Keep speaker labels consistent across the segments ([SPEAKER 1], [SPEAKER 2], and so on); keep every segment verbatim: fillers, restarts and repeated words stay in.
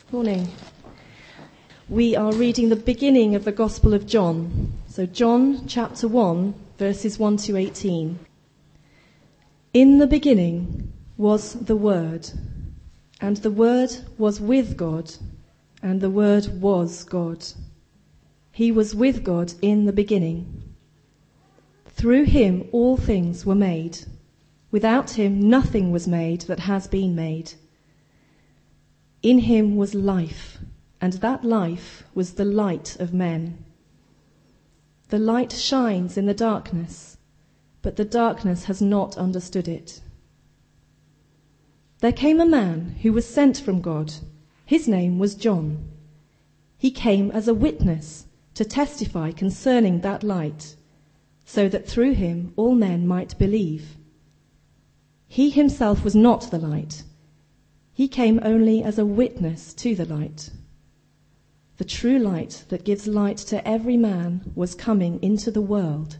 [SPEAKER 1] Morning. We are reading the beginning of the Gospel of John. So John chapter one, verses one to eighteen. In the beginning was the Word, and the Word was with God, and the Word was God. He was with God in the beginning. Through him all things were made. Without him nothing was made that has been made. In him was life, and that life was the light of men. The light shines in the darkness, but the darkness has not understood it. There came a man who was sent from God. His name was John. He came as a witness to testify concerning that light, so that through him all men might believe. He himself was not the light. He came only as a witness to the light. The true light that gives light to every man was coming into the world.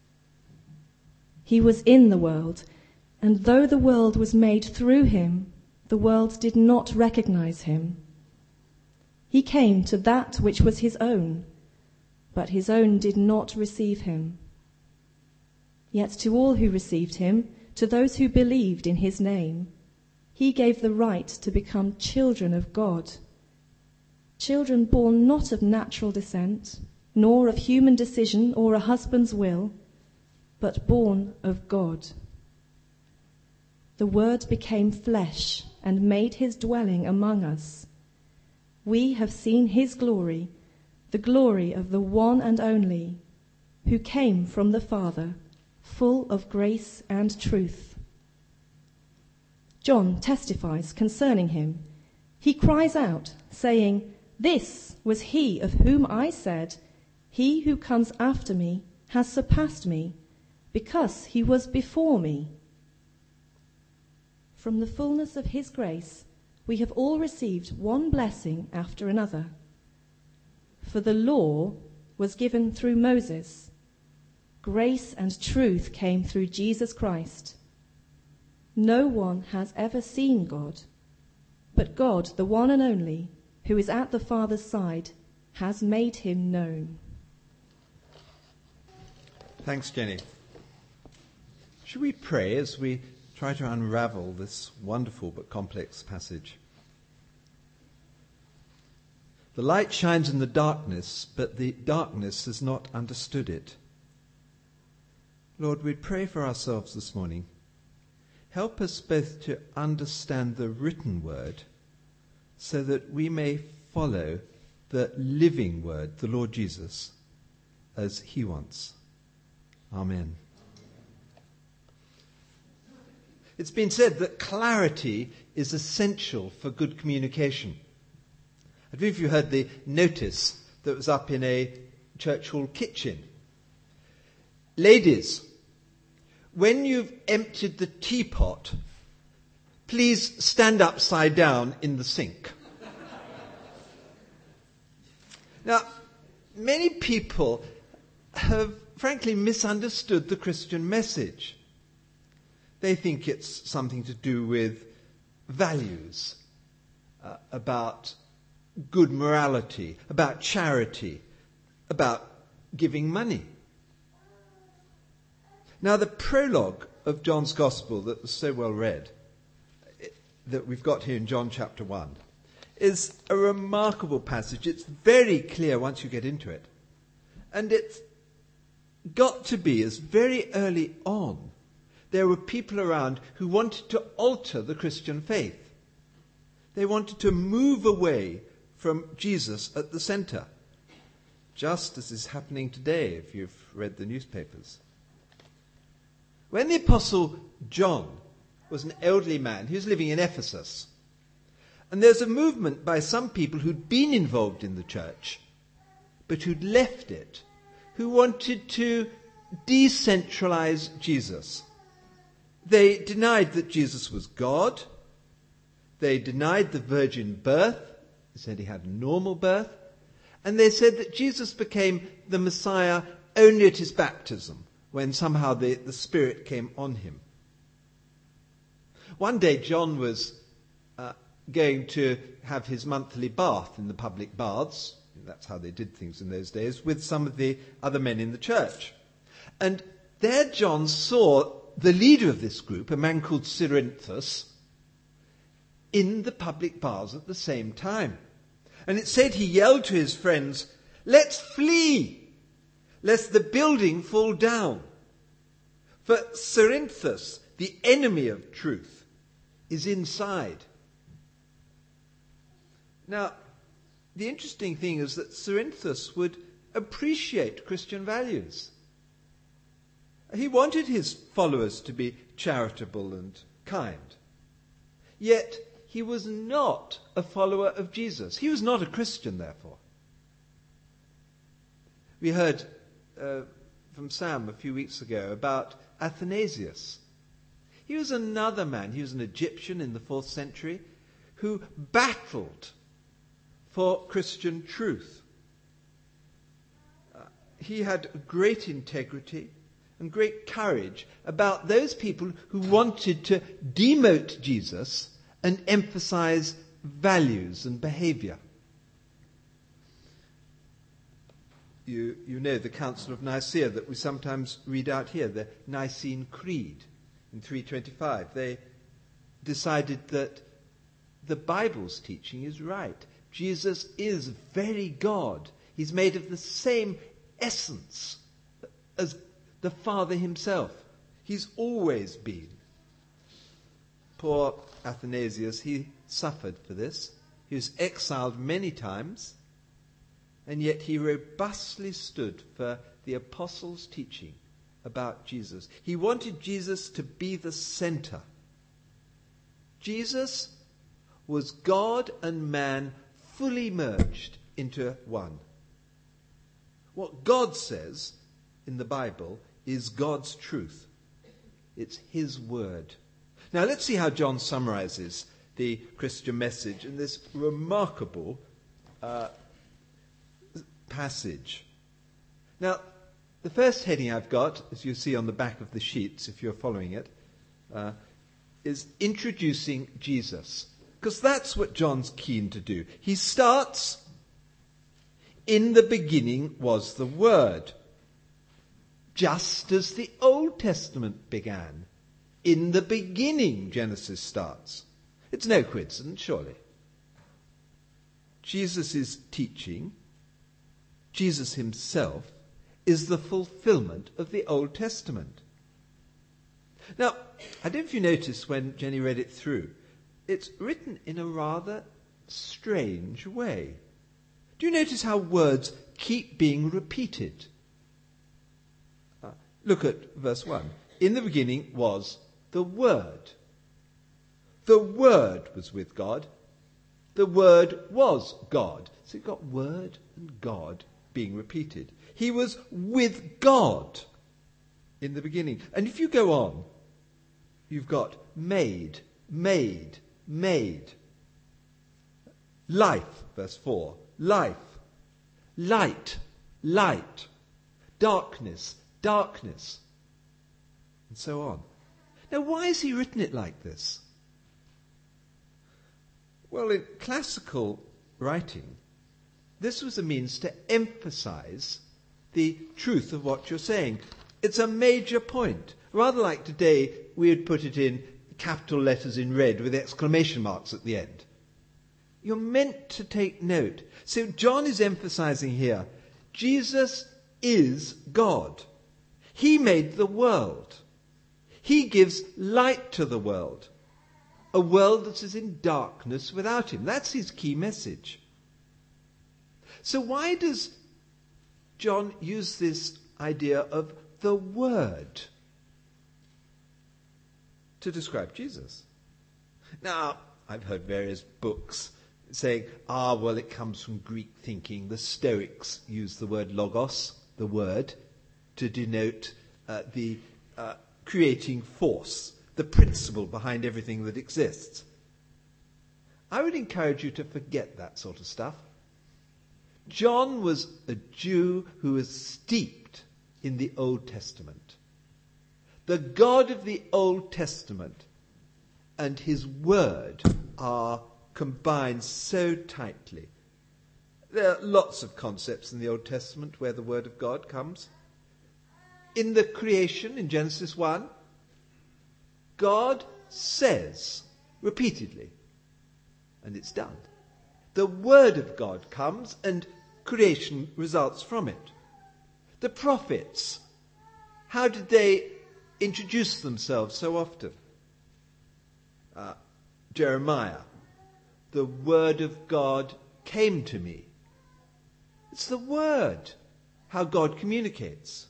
[SPEAKER 1] He was in the world, and though the world was made through him, the world did not recognize him. He came to that which was his own, but his own did not receive him. Yet to all who received him, to those who believed in his name, he gave the right to become children of God. Children born not of natural descent, nor of human decision or a husband's will, but born of God. The Word became flesh and made his dwelling among us. We have seen his glory, the glory of the one and only, who came from the Father, full of grace and truth. John testifies concerning him. He cries out, saying, "This was he of whom I said, 'He who comes after me has surpassed me, because he was before me.'" From the fullness of his grace, we have all received one blessing after another. For the law was given through Moses. Grace and truth came through Jesus Christ. No one has ever seen God, but God, the one and only, who is at the Father's side, has made him known.
[SPEAKER 2] Thanks, Jenny. Should we pray as we try to unravel this wonderful but complex passage? The light shines in the darkness, but the darkness has not understood it. Lord, we pray for ourselves this morning. Help us both to understand the written word so that we may follow the living word, the Lord Jesus, as he wants. Amen. It's been said that clarity is essential for good communication. I don't know if you heard the notice that was up in a church hall kitchen. Ladies, when you've emptied the teapot, please stand upside down in the sink. Now, many people have frankly misunderstood the Christian message. They think it's something to do with values, uh, about good morality, about charity, about giving money. Now, the prologue of John's Gospel that was so well read, that we've got here in John chapter one, is a remarkable passage. It's very clear once you get into it. And it's got to be, as very early on, there were people around who wanted to alter the Christian faith. They wanted to move away from Jesus at the center, just as is happening today if you've read the newspapers. When the Apostle John was an elderly man, he was living in Ephesus. And there's a movement by some people who'd been involved in the church, but who'd left it, who wanted to decentralize Jesus. They denied that Jesus was God. They denied the virgin birth. They said he had a normal birth. And they said that Jesus became the Messiah only at his baptism, when somehow the, the Spirit came on him. One day John was uh, going to have his monthly bath in the public baths. That's how they did things in those days, with some of the other men in the church. And there John saw the leader of this group, a man called Cerinthus, in the public baths at the same time. And it said he yelled to his friends, "Let's flee, lest the building fall down." For Cerinthus, the enemy of truth, is inside. Now, the interesting thing is that Cerinthus would appreciate Christian values. He wanted his followers to be charitable and kind. Yet, he was not a follower of Jesus. He was not a Christian, therefore. We heard uh, from Sam a few weeks ago about Athanasius. He was another man, he was an Egyptian in the fourth century, who battled for Christian truth. Uh, he had great integrity and great courage about those people who wanted to demote Jesus and emphasize values and behavior. You, you know the Council of Nicaea that we sometimes read out here, the Nicene Creed in three twenty-five. They decided that the Bible's teaching is right. Jesus is very God. He's made of the same essence as the Father himself. He's always been. Poor Athanasius, he suffered for this. He was exiled many times, and yet he robustly stood for the apostles' teaching about Jesus. He wanted Jesus to be the center. Jesus was God and man fully merged into one. What God says in the Bible is God's truth. It's his word. Now let's see how John summarizes the Christian message in this remarkable uh, passage. Now, the first heading I've got, as you see on the back of the sheets, if you're following it, uh, is introducing Jesus. Because that's what John's keen to do. He starts, "In the beginning was the Word," just as the Old Testament began. In the beginning, Genesis starts. It's no coincidence, surely. Jesus' teaching, Jesus himself, is the fulfillment of the Old Testament. Now, I don't know if you noticed when Jenny read it through, it's written in a rather strange way. Do you notice how words keep being repeated? Uh, look at verse one. In the beginning was the Word. The Word was with God. The Word was God. So you've got Word and God being repeated. He was with God in the beginning. And if you go on, you've got made, made, made. Life, verse four. Life. Light, light. Darkness, darkness. And so on. Now, why has he written it like this? Well, in classical writing, this was a means to emphasize the truth of what you're saying. It's a major point. Rather like today, we would put it in capital letters in red with exclamation marks at the end. You're meant to take note. So John is emphasizing here, Jesus is God. He made the world. He gives light to the world. A world that is in darkness without him. That's his key message. So why does John use this idea of the Word to describe Jesus? Now, I've heard various books saying, ah, well, it comes from Greek thinking. The Stoics used the word logos, the word, to denote uh, the uh, creating force, the principle behind everything that exists. I would encourage you to forget that sort of stuff. John was a Jew who was steeped in the Old Testament. The God of the Old Testament and his word are combine so tightly. There are lots of concepts in the Old Testament where the Word of God comes. In the creation, in Genesis one, God says repeatedly, and it's done. The Word of God comes and creation results from it. The prophets, how did they introduce themselves so often? Uh, Jeremiah, the Word of God came to me. It's the Word, how God communicates.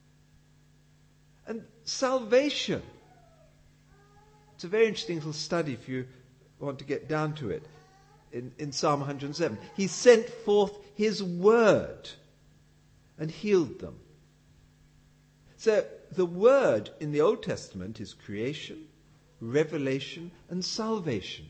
[SPEAKER 2] And salvation. It's a very interesting little study if you want to get down to it. In, in Psalm one hundred seven, he sent forth his word and healed them. So the word in the Old Testament is creation, revelation, and salvation.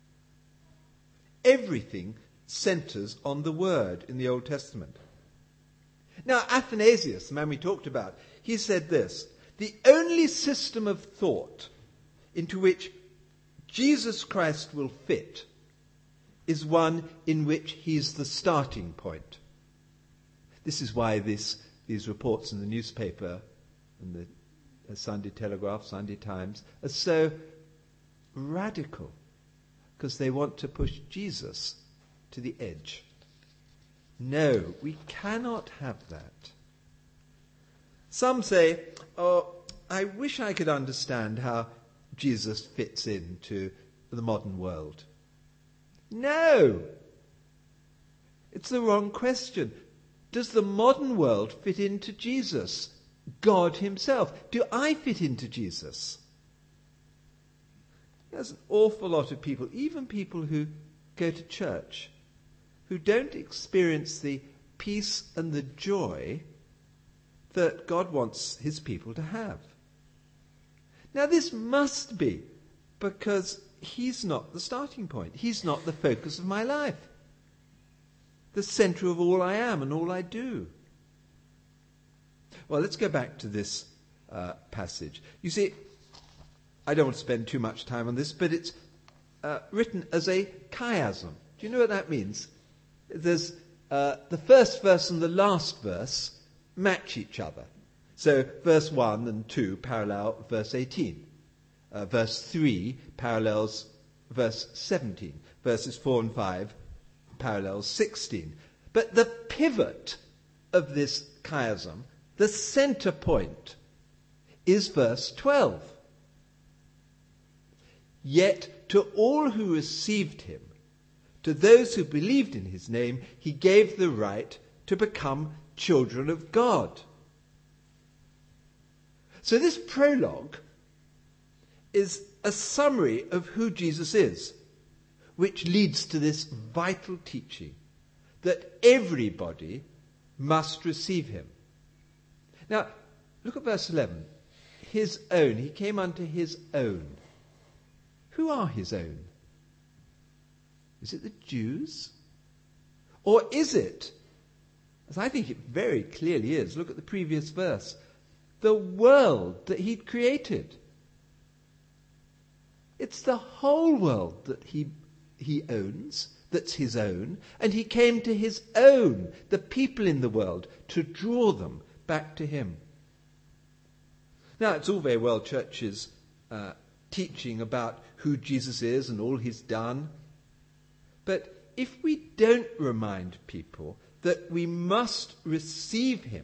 [SPEAKER 2] Everything centers on the word in the Old Testament. Now, Athanasius, the man we talked about, he said this: the only system of thought into which Jesus Christ will fit is one in which he's the starting point. This is why this, these reports in the newspaper, and the uh, Sunday Telegraph, Sunday Times, are so radical, because they want to push Jesus to the edge. No, we cannot have that. Some say, oh, I wish I could understand how Jesus fits into the modern world. No! It's the wrong question. Does the modern world fit into Jesus, God himself? Do I fit into Jesus? There's an awful lot of people, even people who go to church, who don't experience the peace and the joy that God wants his people to have. Now, this must be because he's not the starting point. He's not the focus of my life, the center of all I am and all I do. Well, let's go back to this uh, passage. You see, I don't want to spend too much time on this, but it's uh, written as a chiasm. Do you know what that means? There's uh, the first verse and the last verse match each other. So verse one and two parallel verse eighteen. Uh, verse three parallels verse seventeen. Verses four and five parallels sixteen. But the pivot of this chiasm, the center point, is verse twelve. Yet to all who received him, to those who believed in his name, he gave the right to become children of God. So this prologue is a summary of who Jesus is, which leads to this vital teaching that everybody must receive him. Now, look at verse eleven. His own. He came unto his own. Who are his own? Is it the Jews? Or is it, as I think it very clearly is, look at the previous verse, the world that he'd created? It's the whole world that he he owns, that's his own, and he came to his own, the people in the world, to draw them back to him. Now, it's all very well churches uh, teaching about who Jesus is and all he's done, but if we don't remind people that we must receive him,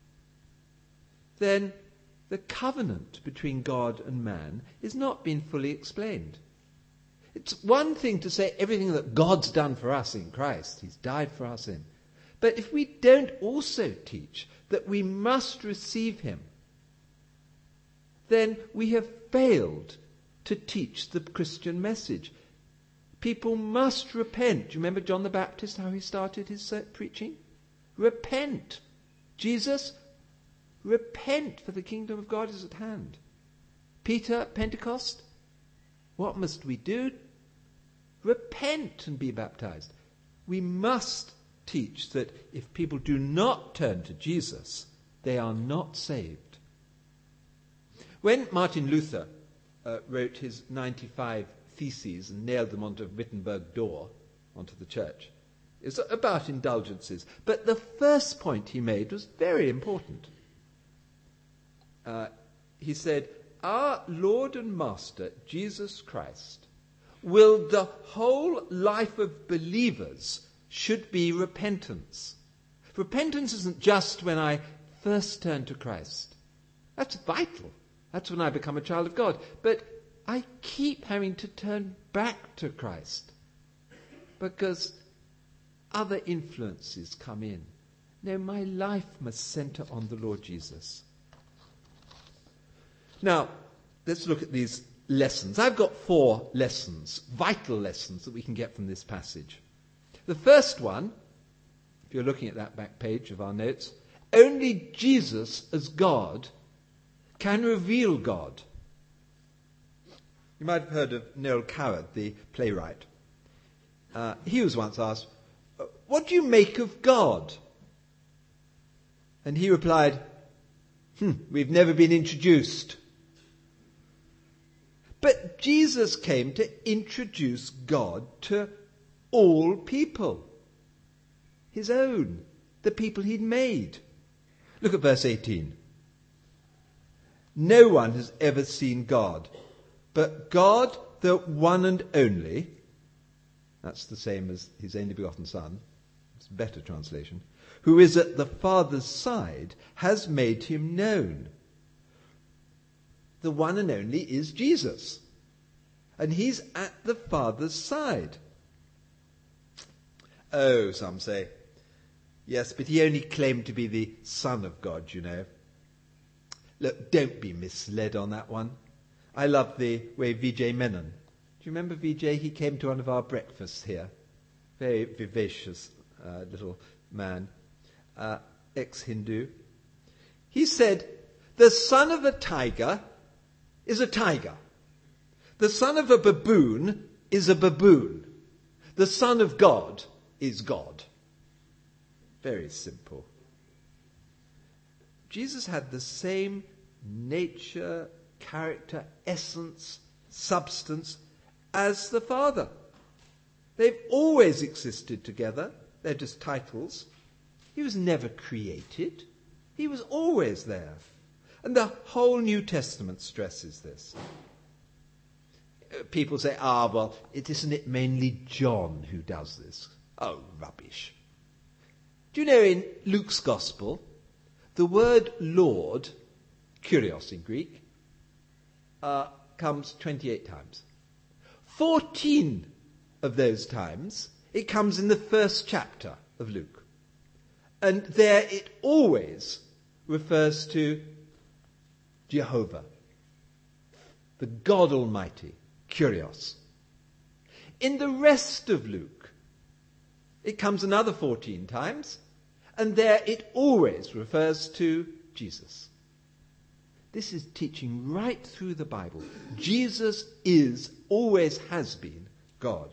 [SPEAKER 2] then the covenant between God and man is not being fully explained. It's one thing to say everything that God's done for us in Christ, he's died for us in. But if we don't also teach that we must receive him, then we have failed to teach the Christian message. People must repent. Do you remember John the Baptist, how he started his uh, preaching? Repent. Jesus, repent, for the kingdom of God is at hand. Peter, Pentecost, what must we do? Repent and be baptized. We must teach that if people do not turn to Jesus, they are not saved. When Martin Luther uh, wrote his ninety-five theses and nailed them onto a Wittenberg door, onto the church. It was about indulgences. But the first point he made was very important. Uh, he said, our Lord and Master, Jesus Christ, will the whole life of believers should be repentance. Repentance isn't just when I first turn to Christ. That's vital. That's when I become a child of God. But I keep having to turn back to Christ because other influences come in. No, my life must center on the Lord Jesus. Now, let's look at these lessons. I've got four lessons, vital lessons that we can get from this passage. The first one, if you're looking at that back page of our notes, only Jesus as God can reveal God. You might have heard of Noel Coward, the playwright. Uh, he was once asked, what do you make of God? And he replied, hmm, we've never been introduced. But Jesus came to introduce God to all people. His own, the people he'd made. Look at verse eighteen. No one has ever seen God, but God, the one and only, that's the same as his only begotten Son, it's a better translation, who is at the Father's side, has made him known. The one and only is Jesus. And he's at the Father's side. Oh, some say, yes, but he only claimed to be the Son of God, you know. Look, don't be misled on that one. I love the way Vijay Menon. Do you remember Vijay? He came to one of our breakfasts here. Very vivacious uh, little man, uh, ex-Hindu. He said, the son of a tiger is a tiger. The son of a baboon is a baboon. The Son of God is God. Very simple. Jesus had the same nature, character, essence, substance as the Father. They've always existed together. They're just titles. He was never created. He was always there. And the whole New Testament stresses this. People say, ah, well, it isn't it mainly John who does this? Oh, rubbish. Do you know in Luke's Gospel, the word Lord, kurios in Greek, uh, comes twenty-eight times. fourteen of those times, it comes in the first chapter of Luke. And there it always refers to Jehovah, the God Almighty, kurios. In the rest of Luke, it comes another fourteen times, and there it always refers to Jesus. This is teaching right through the Bible. Jesus is, always has been, God.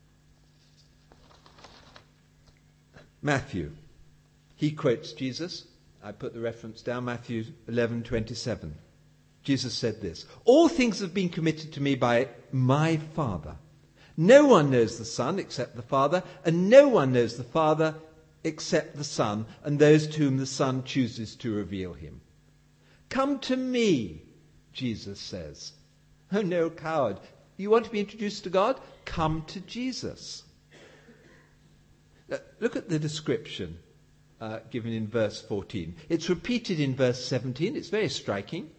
[SPEAKER 2] Matthew, he quotes Jesus. I put the reference down, Matthew eleven twenty-seven. Jesus said this, all things have been committed to me by my Father. No one knows the Son except the Father, and no one knows the Father except the Son, and those to whom the Son chooses to reveal him. Come to me, Jesus says. Oh, no, coward. You want to be introduced to God? Come to Jesus. Uh, look at the description uh, given in verse fourteen. It's repeated in verse seventeen. It's very striking.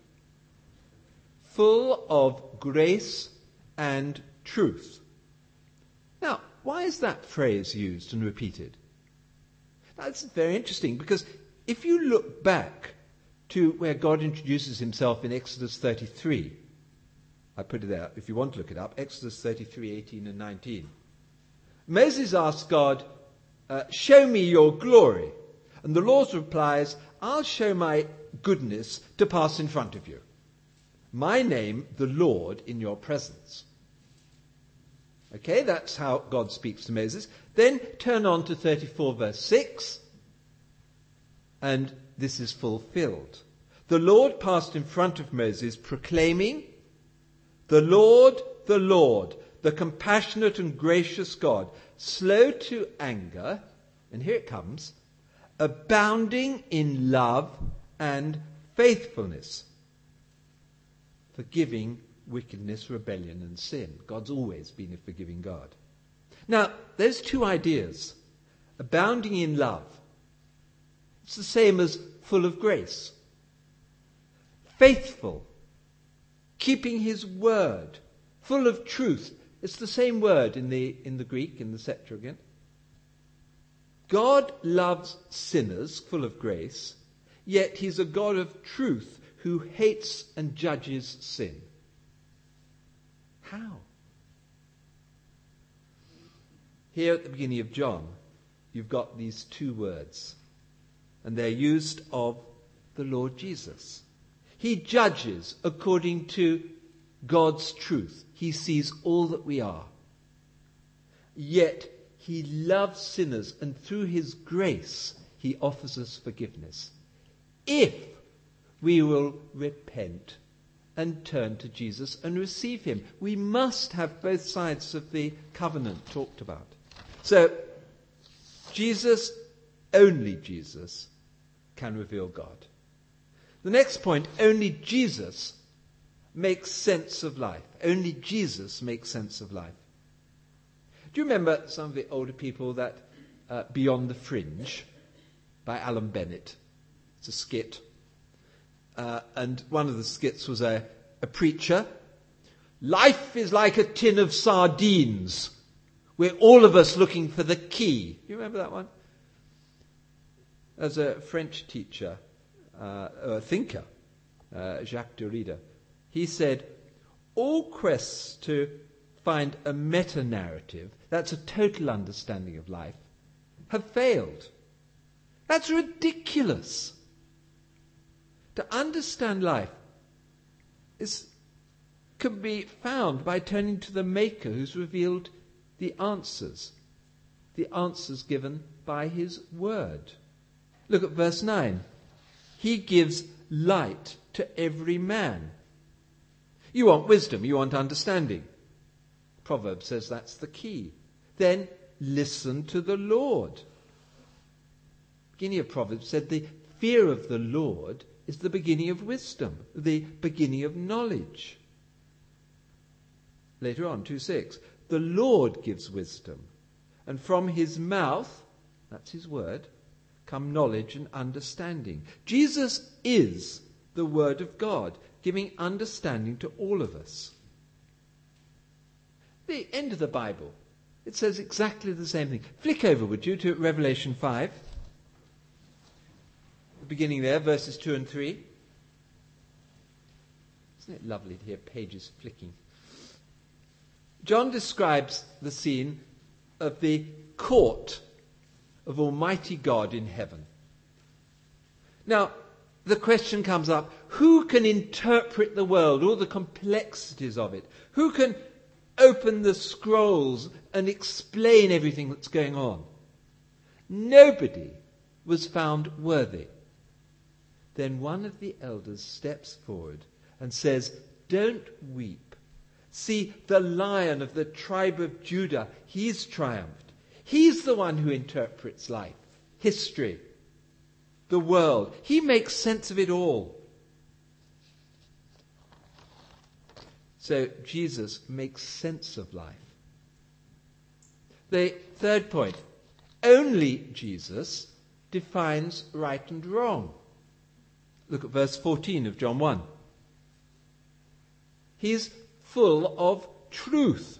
[SPEAKER 2] Full of grace and truth. Now, why is that phrase used and repeated? That's very interesting, because if you look back to where God introduces himself in Exodus thirty-three, I put it there, if you want to look it up, Exodus thirty-three, eighteen and nineteen. Moses asks God, uh, show me your glory. And the Lord replies, I'll show my goodness to pass in front of you. My name, the Lord, in your presence. Okay, that's how God speaks to Moses. Then turn on to thirty-four verse six. And this is fulfilled. The Lord passed in front of Moses proclaiming, the Lord, the Lord, the compassionate and gracious God, slow to anger, and here it comes, abounding in love and faithfulness, forgiving wickedness, rebellion, and sin. God's always been a forgiving God. Now, those two ideas, abounding in love, it's the same as full of grace. Faithful, keeping his word, full of truth. It's the same word in the, in the Greek, in the Septuagint. God loves sinners, full of grace, yet he's a God of truth who hates and judges sin. How? Here at the beginning of John, you've got these two words, and they're used of the Lord Jesus. He judges according to God's truth. He sees all that we are. Yet he loves sinners, and through his grace he offers us forgiveness. If we will repent and turn to Jesus and receive him. We must have both sides of the covenant talked about. So, Jesus, only Jesus, can reveal God. The next point, only Jesus makes sense of life. Only Jesus makes sense of life. Do you remember some of the older people that uh, Beyond the Fringe by Alan Bennett? It's a skit. Uh, and one of the skits was a, a preacher. Life is like a tin of sardines. We're all of us looking for the key. You remember that one? As a French teacher, uh, a thinker, uh, Jacques Derrida, he said, all quests to find a meta-narrative, that's a total understanding of life, have failed. That's ridiculous. To understand life is, can be found by turning to the Maker who's revealed the answers. The answers given by his word. Look at verse nine. He gives light to every man. You want wisdom, you want understanding. Proverbs says that's the key. Then listen to the Lord. Beginning of Proverbs said the fear of the Lord is the beginning of wisdom, the beginning of knowledge. Later on, two six, the Lord gives wisdom, and from his mouth, that's his word, come knowledge and understanding. Jesus is the word of God, giving understanding to all of us. The end of the Bible, it says exactly the same thing. Flick over, would you, to Revelation five. The beginning there, verses two and three. Isn't it lovely to hear pages flicking? John describes the scene of the court of Almighty God in heaven. Now, the question comes up, who can interpret the world, all the complexities of it? Who can open the scrolls and explain everything that's going on? Nobody was found worthy. Then one of the elders steps forward and says, don't weep. See, the Lion of the tribe of Judah, he's triumphed. He's the one who interprets life, history, the world. He makes sense of it all. So Jesus makes sense of life. The third point, only Jesus defines right and wrong. Look at verse fourteen of John one. He's full of truth.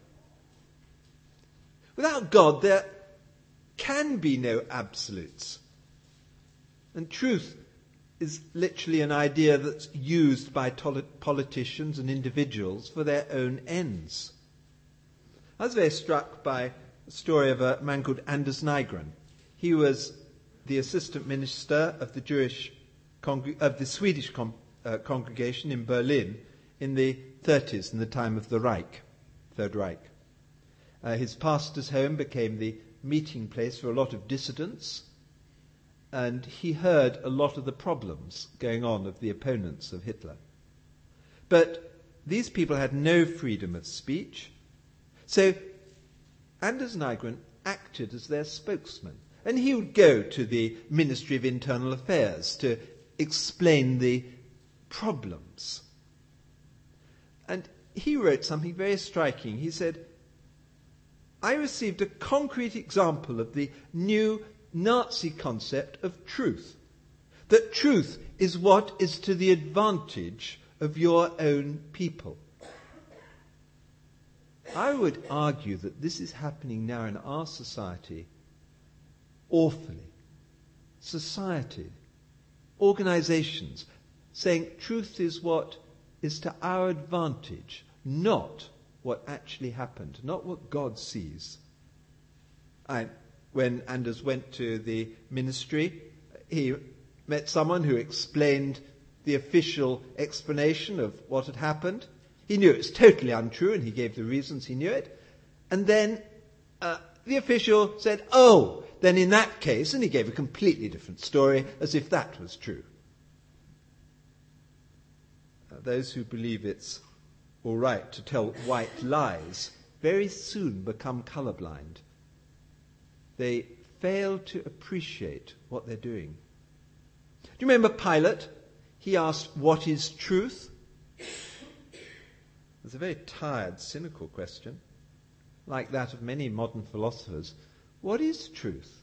[SPEAKER 2] Without God, there can be no absolutes. And truth is literally an idea that's used by politicians and individuals for their own ends. I was very struck by the story of a man called Anders Nygren. He was the assistant minister of the Jewish of the Swedish con- uh, congregation in Berlin in the thirties, in the time of the Reich, Third Reich. Uh, his pastor's home became the meeting place for a lot of dissidents, and he heard a lot of the problems going on of the opponents of Hitler. But these people had no freedom of speech, So Anders Nygren acted as their spokesman. And he would go to the Ministry of Internal Affairs to explain the problems. And he wrote something very striking. He said, I received a concrete example of the new Nazi concept of truth. That truth is what is to the advantage of your own people. I would argue that this is happening now in our society awfully. Society, organizations, saying truth is what is to our advantage, not what actually happened, not what God sees. I, when Anders went to the ministry, he met someone who explained the official explanation of what had happened. He knew it was totally untrue, and he gave the reasons he knew it. And then uh, the official said, oh, then in that case, and he gave a completely different story, as if that was true. Uh, those who believe it's all right to tell white lies very soon become colorblind. They fail to appreciate what they're doing. Do you remember Pilate? He asked, what is truth? It's a very tired, cynical question, like that of many modern philosophers. What is truth?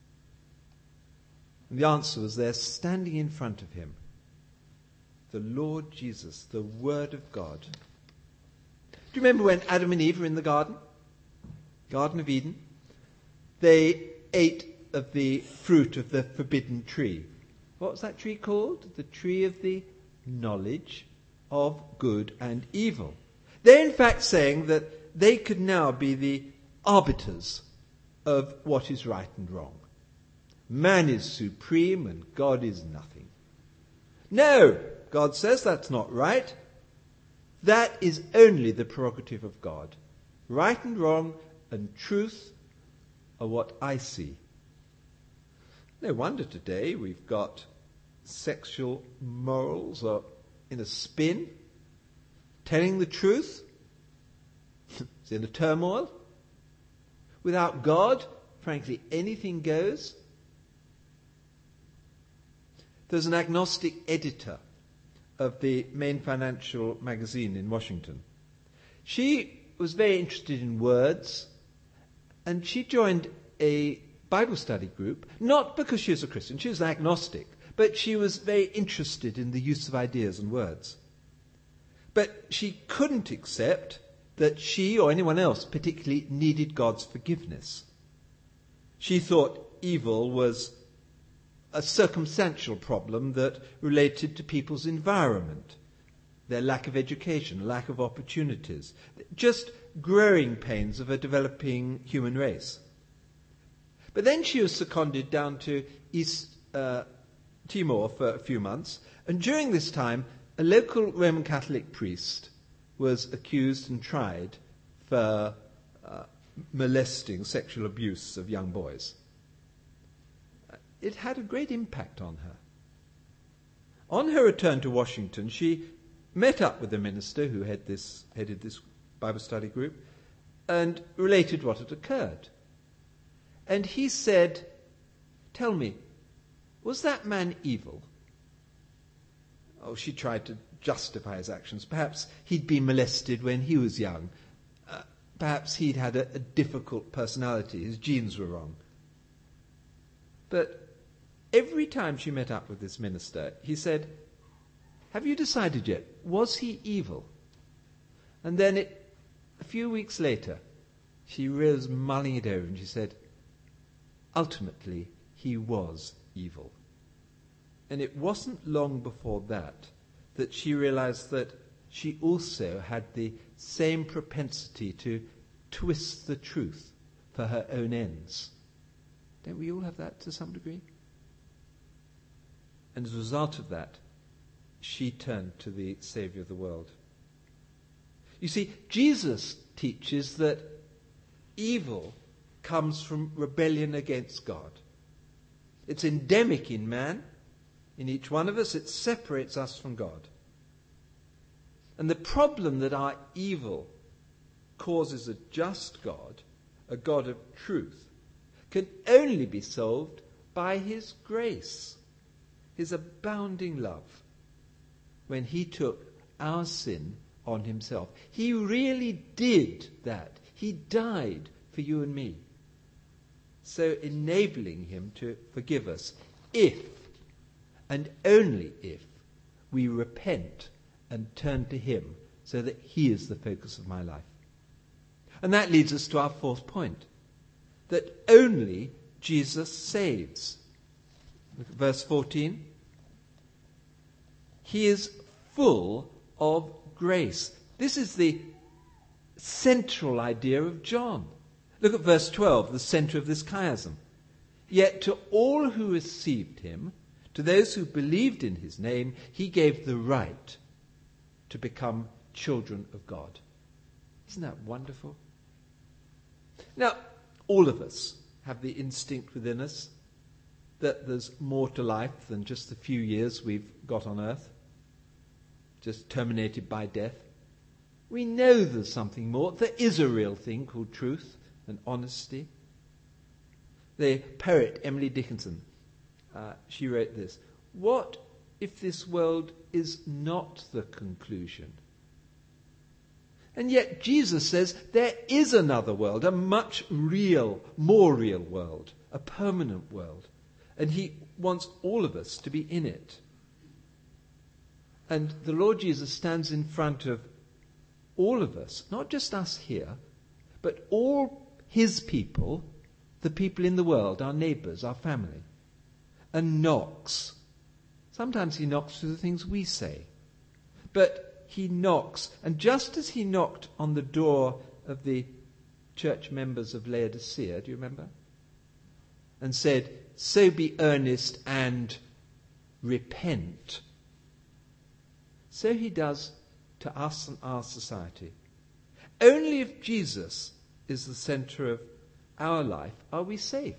[SPEAKER 2] And the answer was there, standing in front of him, the Lord Jesus, the Word of God. Do you remember when Adam and Eve were in the garden? Garden of Eden? They ate of the fruit of the forbidden tree. What was that tree called? The tree of the knowledge of good and evil. They're in fact saying that they could now be the arbiters of what is right and wrong. Man is supreme and God is nothing. No, God says that's not right. That is only the prerogative of God. Right and wrong and truth are what I see. No wonder today we've got sexual morals are in a spin. Telling the truth is in a turmoil. Without God, frankly, anything goes. There's an agnostic editor of the main financial magazine in Washington. She was very interested in words, and she joined a Bible study group, not because she was a Christian, she was agnostic, but she was very interested in the use of ideas and words. But she couldn't accept that she or anyone else particularly needed God's forgiveness. She thought evil was a circumstantial problem that related to people's environment, their lack of education, lack of opportunities, just growing pains of a developing human race. But then she was seconded down to East uh, Timor for a few months, and during this time, a local Roman Catholic priest was accused and tried for uh, molesting, sexual abuse of young boys. It had a great impact on her. On her return to Washington, she met up with the minister who had this, headed this Bible study group and related what had occurred. And he said, tell me, was that man evil? Oh, she tried to justify his actions. Perhaps he'd been molested when he was young. Uh, perhaps he'd had a, a difficult personality. His genes were wrong. But every time she met up with this minister, he said, have you decided yet? Was he evil? And then it, a few weeks later, she was mulling it over and she said, ultimately, he was evil. And it wasn't long before that that she realized that she also had the same propensity to twist the truth for her own ends. Don't we all have that to some degree? And as a result of that, she turned to the Savior of the world. You see, Jesus teaches that evil comes from rebellion against God. It's endemic in man. In each one of us, it separates us from God. And the problem that our evil causes a just God, a God of truth, can only be solved by his grace, his abounding love, when he took our sin on himself. He really did that. He died for you and me, so enabling him to forgive us if, and only if, we repent and turn to him so that he is the focus of my life. And that leads us to our fourth point, that only Jesus saves. Look at verse fourteen. He is full of grace. This is the central idea of John. Look at verse twelve, the center of this chiasm. Yet to all who received him, to those who believed in his name, he gave the right to become children of God. Isn't that wonderful? Now, all of us have the instinct within us that there's more to life than just the few years we've got on earth, just terminated by death. We know there's something more. There is a real thing called truth and honesty. The poet Emily Dickinson, uh, she wrote this: what if this world is not the conclusion? And yet Jesus says there is another world, a much real, more real world, a permanent world. And he wants all of us to be in it. And the Lord Jesus stands in front of all of us, not just us here, but all his people, the people in the world, our neighbours, our family, and knocks. Sometimes he knocks through the things we say. But he knocks, and just as he knocked on the door of the church members of Laodicea, do you remember? And said, so be earnest and repent. So he does to us and our society. Only if Jesus is the center of our life are we safe.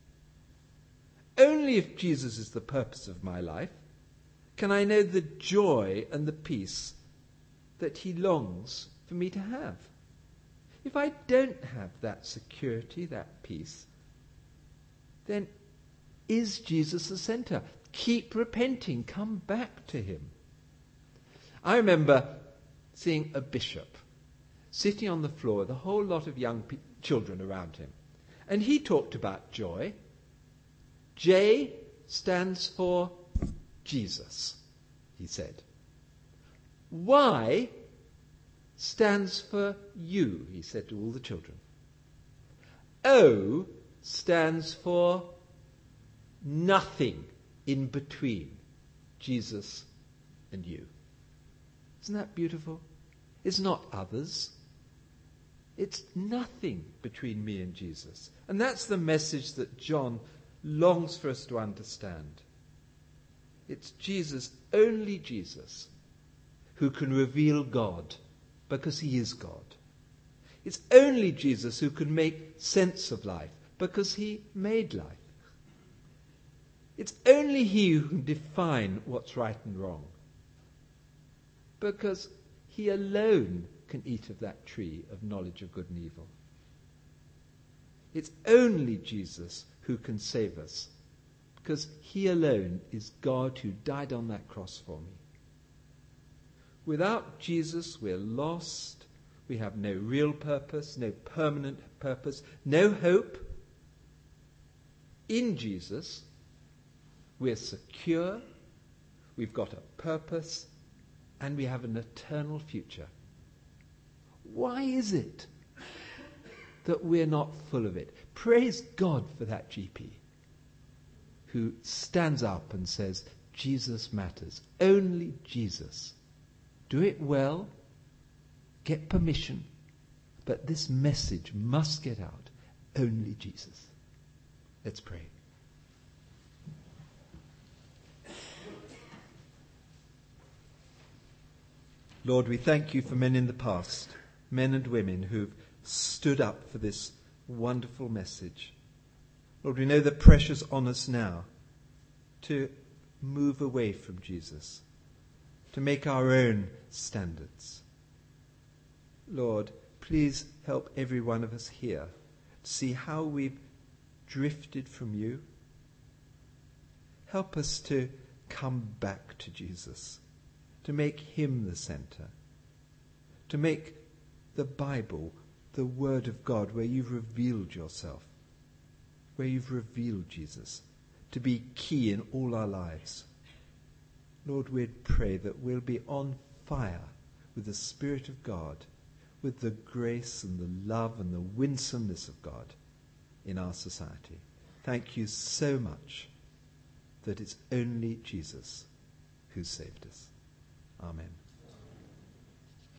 [SPEAKER 2] Only if Jesus is the purpose of my life can I know the joy and the peace that he longs for me to have. If I don't have that security, that peace, then is Jesus the center? Keep repenting. Come back to him. I remember seeing a bishop sitting on the floor with a whole lot of young pe- children around him. And he talked about joy. J stands for Jesus, he said. Y stands for you, he said to all the children. O stands for nothing in between Jesus and you. Isn't that beautiful? It's not others. It's nothing between me and Jesus. And that's the message that John longs for us to understand. It's Jesus, only Jesus, who can reveal God, because he is God. It's only Jesus who can make sense of life, because he made life. It's only he who can define what's right and wrong, because he alone can eat of that tree of knowledge of good and evil. It's only Jesus who can save us, because he alone is God who died on that cross for me. Without Jesus, we're lost. We have no real purpose, no permanent purpose, no hope. In Jesus, we're secure, we've got a purpose, and we have an eternal future. Why is it that we're not full of it? Praise God for that G P who stands up and says, Jesus matters. Only Jesus. Do it well, get permission, but this message must get out. Only Jesus. Let's pray. Lord, we thank you for men in the past, men and women who've stood up for this wonderful message. Lord, we know the pressure's on us now to move away from Jesus, to make our own standards. Lord, Please help every one of us here to see how we've drifted from you. Help us to come back to Jesus, to make him the center, to make the Bible the Word of God where you've revealed yourself, where you've revealed Jesus, to be key in all our lives. Lord, we'd pray that we'll be on fire with the Spirit of God, with the grace and the love and the winsomeness of God in our society. Thank you so much that it's only Jesus who saved us. Amen.